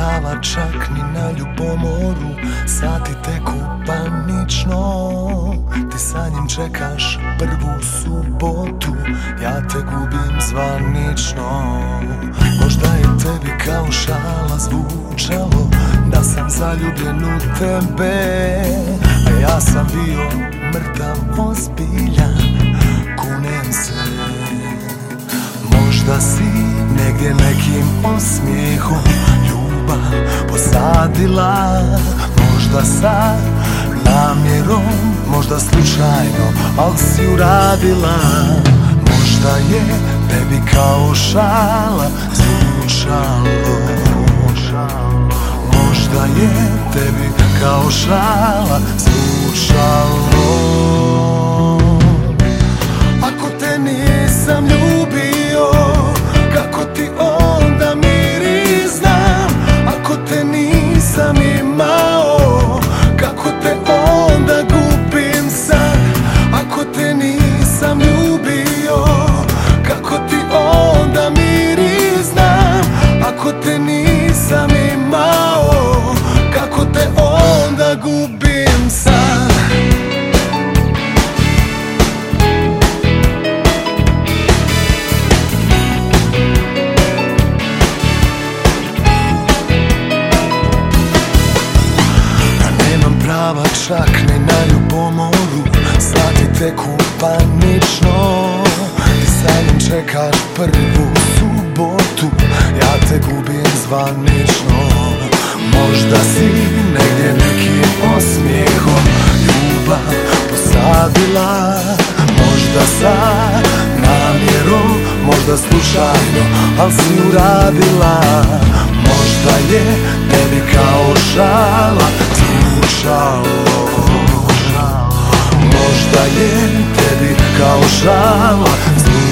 prava čak ni na ljubomoru. Sati teku panično, ti sa njim čekaš prvu subotu, ja te gubim zvanično. Možda je tebi kao šala zvučalo da sam zaljubljen u tebe, a ja sam bio mrtav ozbiljan, kunem se. Možda si negdje nekim osmijehom ljubav posadila, možda sa namjerom, možda slučajno, al si uradila. Možda je tebi kao šala zvučalo, možda je tebi kao šala zvučalo. Ako te nisam ljubio, kako ti onda miris znam? Ako te nisam imao, kako te onda gubim sad? Ako te nisam ljubio, kako ti onda miris znam? Ako te nisam imao, kako te onda gubim sad? Prava čak ni na ljubomoru, sati teku panično, ti sa njim čekaš prvu subotu, ja te gubim zvanično. Možda si negdje nekim osmijehom ljubav posadila, možda sa namjerom, možda slučajno, al si uradila. Možda je tebi kao šala zvučalo, možda je tebi kao šala zvučalo.